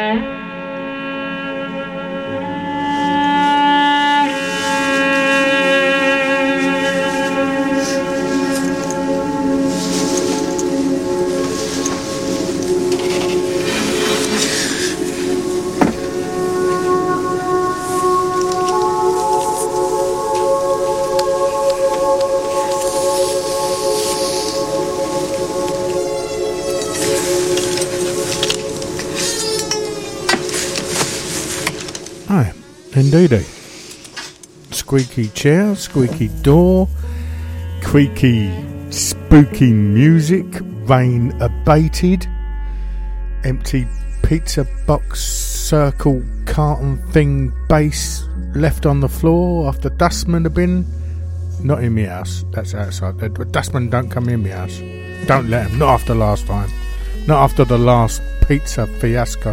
Indeedy. Squeaky chair, squeaky door, creaky, spooky music, rain abated, empty pizza box circle carton thing base left on the floor after dustmen have been. Not in my house, that's outside. The dustmen don't come in my house. Don't let them, not after last time. Not after the last pizza fiasco.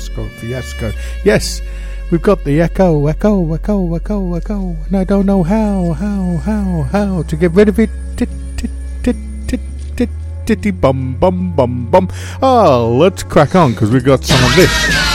Yes. We've got the echo, and I don't know how to get rid of it. Titty bum. Oh, let's crack on, because we've got some of this.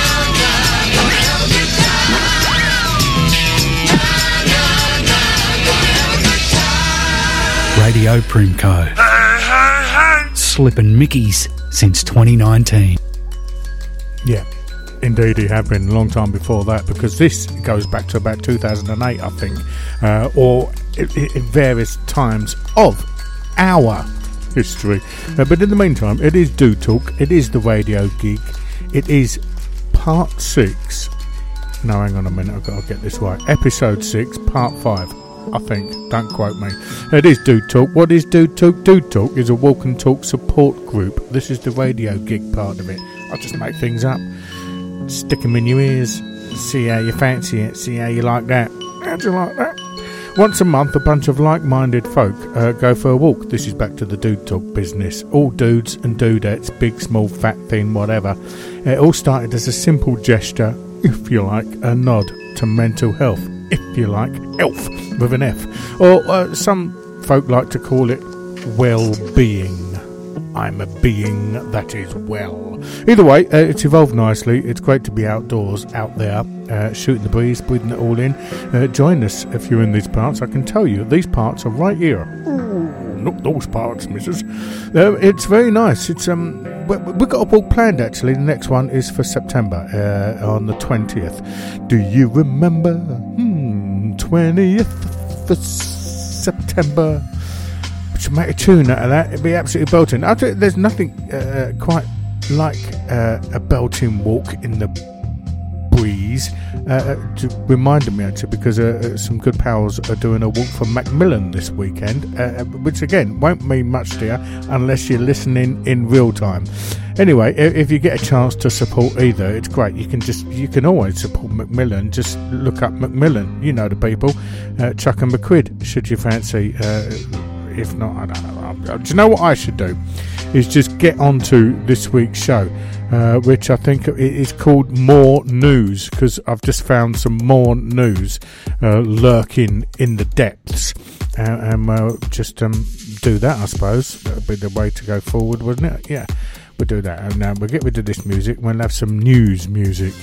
Radio Primco. Slippin' Mickeys since 2019. Yeah. Indeed, it had been a long time before that, because this goes back to about 2008, I think, or in various times of our history. But in the meantime, it is Do Talk, it is the radio gig, it is part 6. No, hang on a minute, I've got to get this right. Episode 6, part 5, I think. Don't quote me. It is Do Talk. What is Do Talk? Do Talk is a walk and talk support group. This is the radio gig part of it. I'll just make things up. Stick them in your ears, see how you fancy it, see how you like that. How'd you like that? Once a month, a bunch of like-minded folk go for a walk. This is back to the Dude Talk business. All dudes and dudettes, big, small, fat, thin, whatever. It all started as a simple gesture, if you like, a nod to mental health, if you like, ELF with an F. Or some folk like to call it well-being. I'm a being that is well. Either way, it's evolved nicely. It's great to be outdoors, out there, shooting the breeze, breathing it all in. Join us if you're in these parts. I can tell you, these parts are right here. Ooh, not those parts, missus. It's very nice. It's we've got a walk planned, actually. The next one is for September, on the 20th. Do you remember? 20th of September. Should make a tune out of that. It'd be absolutely belting. I think there's nothing quite like a belting walk in the breeze. Reminded me, actually, because some good pals are doing a walk from Macmillan this weekend, which again won't mean much to you unless you're listening in real time. Anyway, if you get a chance to support either, it's great. You can always support Macmillan. Just look up Macmillan. You know the people. Chuck and McQuid, should you fancy. If not, I don't know. Do you know what I should do? Is just get onto this week's show, which I think is called More News, because I've just found some more news lurking in the depths, and we'll just do that, I suppose. That would be the way to go forward, wouldn't it? Yeah, we'll do that. And now we'll get rid of this music. We'll have some news music.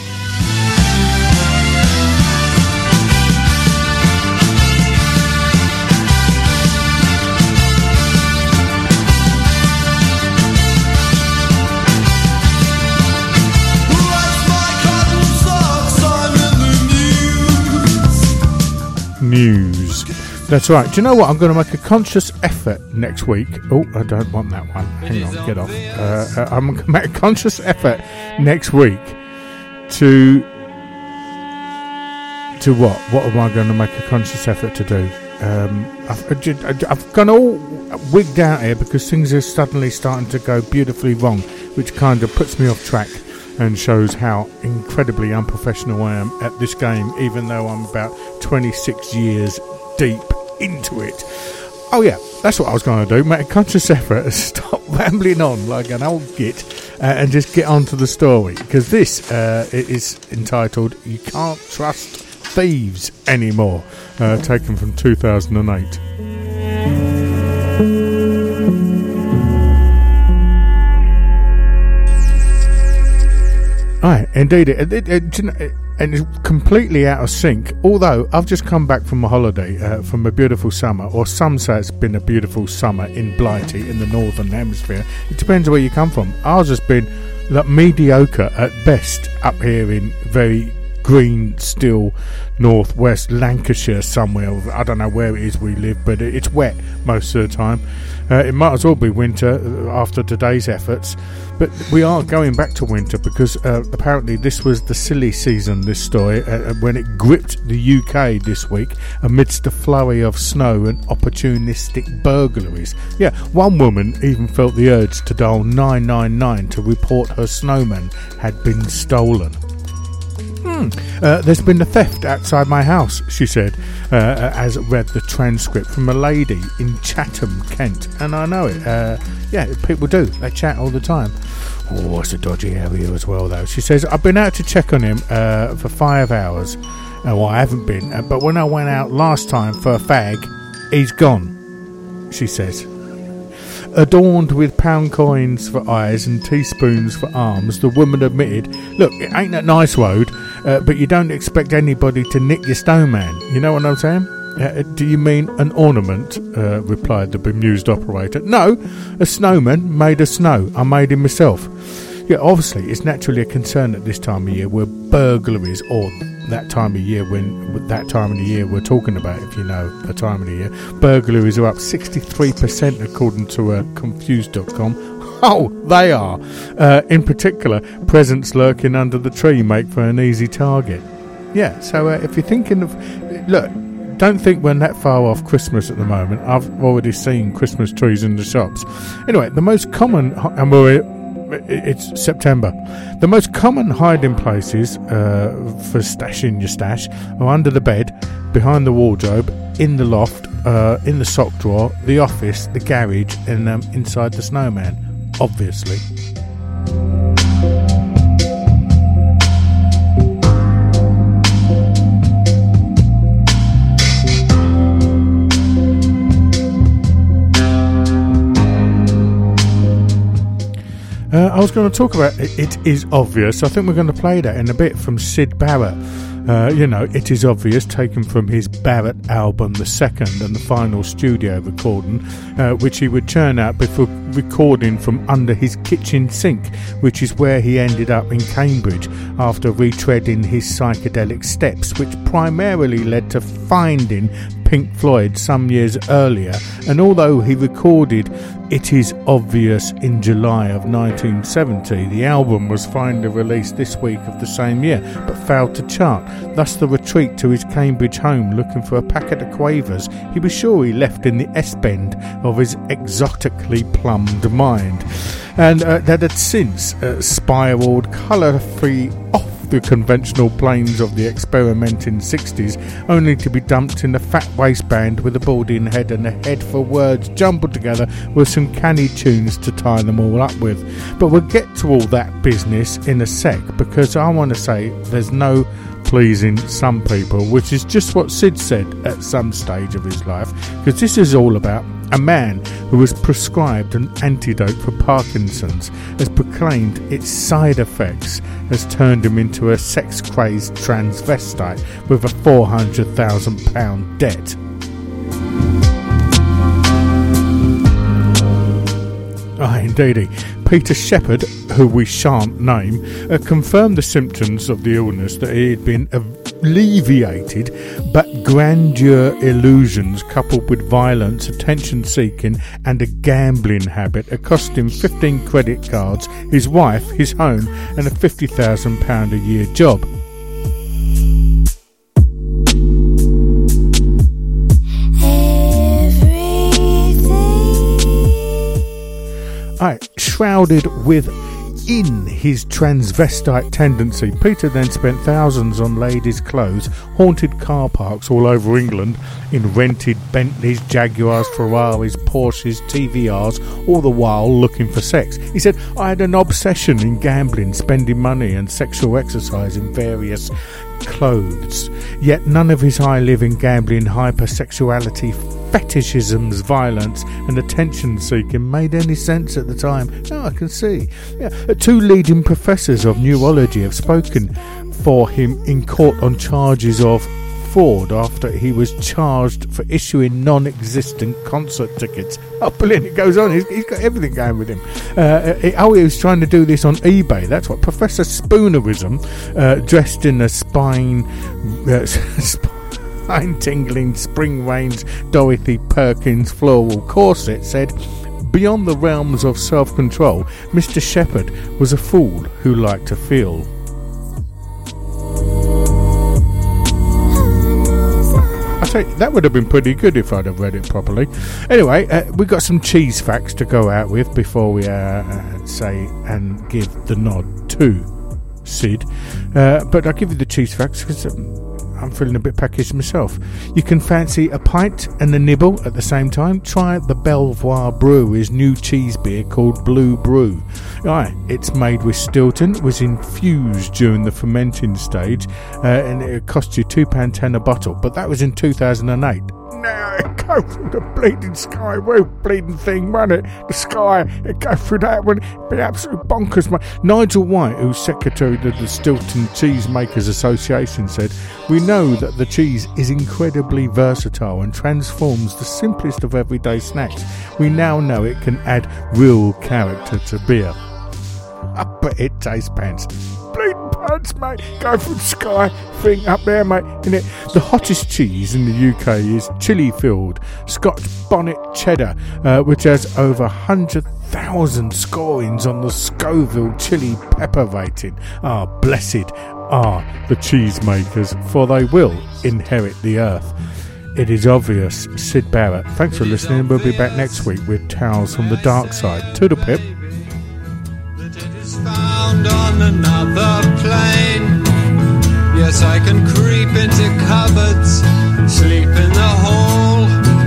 News. That's right. Do you know what? I'm going to make a conscious effort next week. Oh, I don't want that one. Hang on, get off. I'm going to make a conscious effort next week to what? What am I going to make a conscious effort to do? I've gone all wigged out here because things are suddenly starting to go beautifully wrong, which kind of puts me off track and shows how incredibly unprofessional I am at this game, even though I'm about 26 years deep into it. Oh yeah, that's what I was going to do, make a conscious effort to stop rambling on like an old git and just get on to the story, because this it is entitled You Can't Trust Thieves Anymore, taken from 2008. Right, indeed. And it's completely out of sync. Although I've just come back from a holiday, from a beautiful summer, or some say it's been a beautiful summer in Blighty in the northern hemisphere. It depends where you come from. Ours has been mediocre at best up here in very green, still northwest Lancashire somewhere. I don't know where it is we live, but it's wet most of the time. It might as well be winter after today's efforts, but we are going back to winter because apparently this was the silly season, this story, when it gripped the UK this week amidst a flurry of snow and opportunistic burglaries. Yeah, one woman even felt the urge to dial 999 to report her snowman had been stolen. There's been a theft outside my house, she said, as read the transcript from a lady in Chatham, Kent. And I know it. Yeah, people do. They chat all the time. Oh, it's a dodgy area as well, though. She says, I've been out to check on him for 5 hours. Well, I haven't been. But when I went out last time for a fag, he's gone, she says. Adorned with pound coins for eyes and teaspoons for arms, the woman admitted, look, it ain't that nice road, but you don't expect anybody to nick your snowman. You know what I'm saying? Do you mean an ornament? Replied the bemused operator. No, a snowman made of snow. I made him myself. Yeah, obviously, it's naturally a concern at this time of year where burglaries, or that time of year we're talking about, if you know the time of the year, burglaries are up 63% according to Confused.com. Oh, they are. In particular, presents lurking under the tree make for an easy target. Yeah, so if you're thinking of... Look, don't think we're that far off Christmas at the moment. I've already seen Christmas trees in the shops. Anyway, the most common... It's September. The most common hiding places for stashing your stash are under the bed, behind the wardrobe, in the loft, in the sock drawer, the office, the garage, and inside the snowman, obviously. I was going to talk about It Is Obvious. I think we're going to play that in a bit from Syd Barrett. It Is Obvious, taken from his Barrett album, the second and the final studio recording, which he would churn out before recording from under his kitchen sink, which is where he ended up in Cambridge after retreading his psychedelic steps, which primarily led to finding Pink Floyd some years earlier. And although he recorded It Is Obvious in July of 1970, the album was finally released this week of the same year, but failed to chart. Thus the retreat to his Cambridge home looking for a packet of quavers he was sure he left in the S-bend of his exotically plumbed mind, and that had since spiralled colour-free off the conventional planes of the experimenting 60s, only to be dumped in a fat waistband with a balding head and a head for words jumbled together with some canny tunes to tie them all up with. But we'll get to all that business in a sec, because I want to say there's no pleasing some people, which is just what Syd said at some stage of his life, because this is all about a man who was prescribed an antidote for Parkinson's, has proclaimed its side effects, has turned him into a sex-crazed transvestite with a £400,000 debt. Indeedy. Peter Shepherd, who we shan't name, confirmed the symptoms of the illness, that he had been alleviated, but grandeur illusions coupled with violence, attention-seeking and a gambling habit had cost him 15 credit cards, his wife, his home and a £50,000 a year job. Shrouded within his transvestite tendency, Peter then spent thousands on ladies' clothes, haunted car parks all over England in rented Bentleys, Jaguars, Ferraris, Porsches, TVRs, all the while looking for sex. He said, I had an obsession in gambling, spending money and sexual exercise in various clothes. Yet none of his high-living, gambling, hypersexuality fetishisms, violence and attention-seeking made any sense at the time. No, I can see. Yeah. 2 leading professors of neurology have spoken for him in court on charges of fraud after he was charged for issuing non-existent concert tickets. Oh, brilliant. It goes on. He's got everything going with him. He was trying to do this on eBay. That's what Professor Spoonerism, dressed in a spine-tingling spring-range Dorothy Perkins floral corset, said, "Beyond the realms of self-control, Mr. Shepherd was a fool who liked to feel." That would have been pretty good if I'd have read it properly. Anyway, we got some cheese facts to go out with before we say and give the nod to Sid. But I'll give you the cheese facts because I'm feeling a bit packaged myself. You can fancy a pint and a nibble at the same time. Try the Belvoir Brewery's new cheese beer called Blue Brew. Right, it's made with Stilton, was infused during the fermenting stage, and it cost you £2.10 a bottle, but that was in 2008. Now it go through the bleeding sky roof, bleeding thing, won't it? The sky, it go through that one, it'd be absolute bonkers, mate. Nigel White, who's secretary of the Stilton Cheesemakers Association, said, "We know that the cheese is incredibly versatile and transforms the simplest of everyday snacks. We now know it can add real character to beer." But it tastes pants. Bleeding pants, mate. Go for the sky thing up there, mate. Innit? The hottest cheese in the UK is chili-filled Scotch bonnet cheddar, which has over 100,000 scorings on the Scoville chili pepper rating. Ah, blessed are the cheesemakers, for they will inherit the earth. It is obvious. Sid Barrett. Thanks for listening. We'll be back next week with Tales from the Dark Side. Toodle pip. Found on another plane. Yes, I can creep into cupboards, sleep in the hall.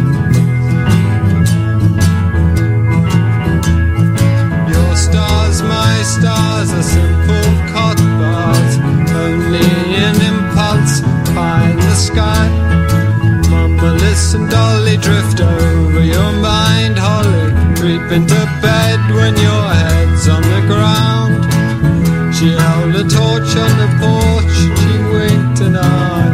Your stars, my stars, are simple cot bars. Only in impulse find the sky. Mama, listen, dolly, drift over your mind, Holly. Creep into bed when your head's on the ground. She held a torch on the porch, she winked an eye.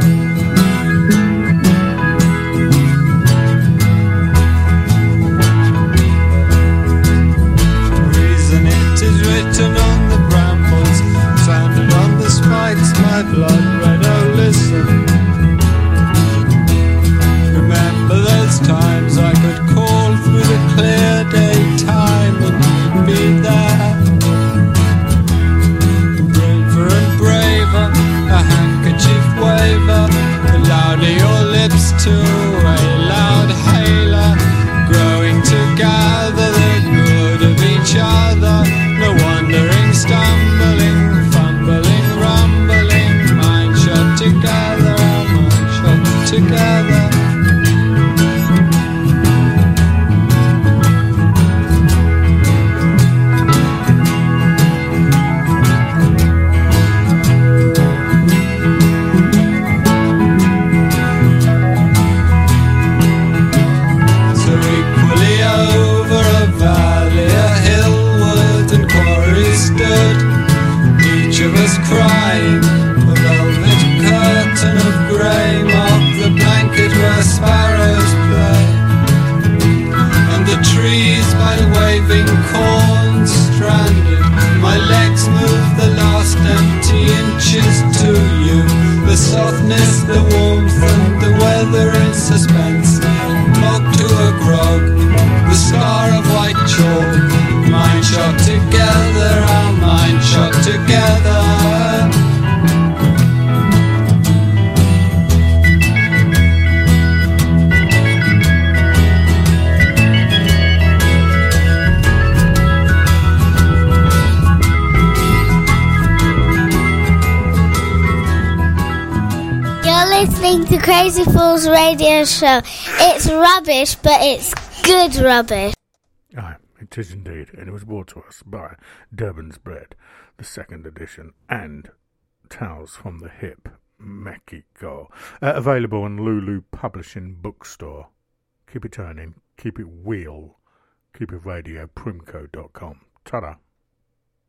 Reason it is written on the brambles, sanded on the spikes, my blood red, oh listen. Remember those times I could call through the clear daytime and you'd be there. Braver and braver, a handkerchief waver, the louder your lips to a loud hailer. Growing together, the good of each other, no wandering, stumbling, fumbling, rumbling, mind shut together, mind shut together. Crying, a velvet curtain of grey marked the blanket where sparrows play, and the trees by the waving corn stranded. My legs move the last empty inches to you, the softness, the warmth and the weather in suspense, locked to a grog, the scar of white chalk, mind shot together, our mind shot together. Listening to Crazy Fools Radio Show. It's rubbish, but it's good rubbish. Aye, it is indeed, and it was brought to us by Durban's Bread, the second edition, and Tales from the Hip, Mexico. Available on Lulu Publishing Bookstore. keep it turning, keep it wheel, keep it radio, primco.com. Ta-da.